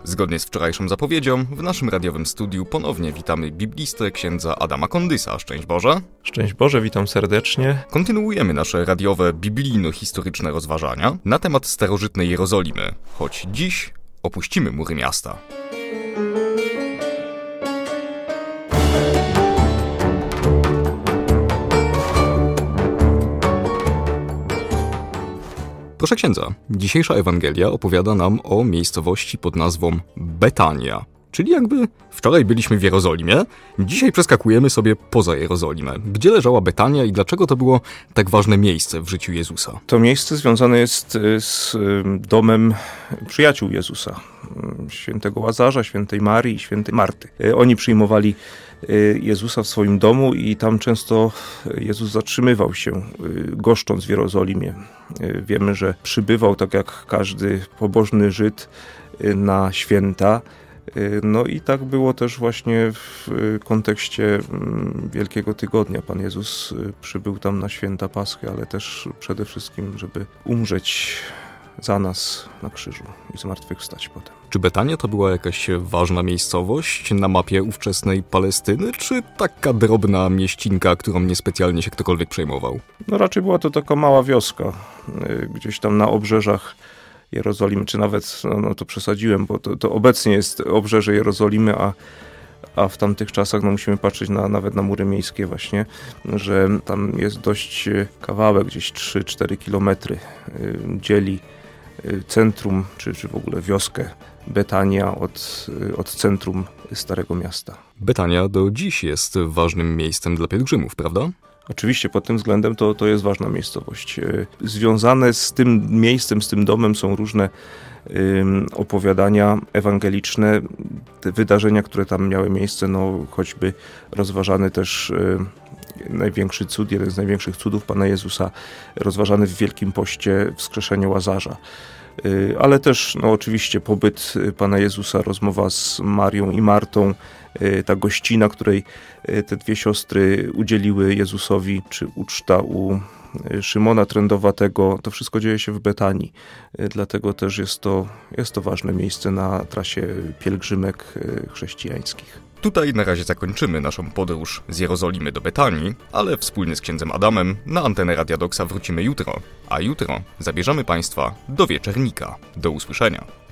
Zgodnie z wczorajszą zapowiedzią, w naszym radiowym studiu ponownie witamy biblistę księdza Adama Kondysa. Szczęść Boże. Szczęść Boże, witam serdecznie. Kontynuujemy nasze radiowe, biblijno-historyczne rozważania na temat starożytnej Jerozolimy, choć dziś opuścimy mury miasta. Proszę księdza, dzisiejsza Ewangelia opowiada nam o miejscowości pod nazwą Betania. Czyli jakby wczoraj byliśmy w Jerozolimie, dzisiaj przeskakujemy sobie poza Jerozolimę. Gdzie leżała Betania i dlaczego to było tak ważne miejsce w życiu Jezusa? To miejsce związane jest z domem przyjaciół Jezusa. Świętego Łazarza, świętej Marii i świętej Marty. Oni przyjmowali Jezusa w swoim domu i tam często Jezus zatrzymywał się, goszcząc w Jerozolimie. Wiemy, że przybywał tak jak każdy pobożny Żyd na święta. No i tak było też właśnie w kontekście Wielkiego Tygodnia. Pan Jezus przybył tam na święta Paschy, ale też przede wszystkim, żeby umrzeć za nas na krzyżu i zmartwychwstać potem. Czy Betania to była jakaś ważna miejscowość na mapie ówczesnej Palestyny, czy taka drobna mieścinka, którą niespecjalnie się ktokolwiek przejmował? No raczej była to taka mała wioska, gdzieś tam na obrzeżach Jerozolimy, czy nawet, no to przesadziłem, bo to obecnie jest obrzeże Jerozolimy, a w tamtych czasach musimy patrzeć nawet na mury miejskie właśnie, że tam jest dość kawałek, gdzieś 3-4 kilometry dzieli centrum, czy w ogóle wioskę Betania od centrum Starego Miasta. Betania do dziś jest ważnym miejscem dla pielgrzymów, prawda? Oczywiście pod tym względem to jest ważna miejscowość. Związane z tym miejscem, z tym domem są różne opowiadania ewangeliczne, te wydarzenia, które tam miały miejsce, choćby rozważany też największy cud, jeden z największych cudów Pana Jezusa, rozważany w Wielkim Poście, wskrzeszenie Łazarza. Ale też oczywiście pobyt Pana Jezusa, rozmowa z Marią i Martą, ta gościna, której te dwie siostry udzieliły Jezusowi, czy uczta u Szymona Trędowatego, to wszystko dzieje się w Betanii. Dlatego też jest to ważne miejsce na trasie pielgrzymek chrześcijańskich. Tutaj na razie zakończymy naszą podróż z Jerozolimy do Betanii, ale wspólnie z księdzem Adamem na antenę Radia Doksa wrócimy jutro, a jutro zabierzemy Państwa do Wieczernika. Do usłyszenia.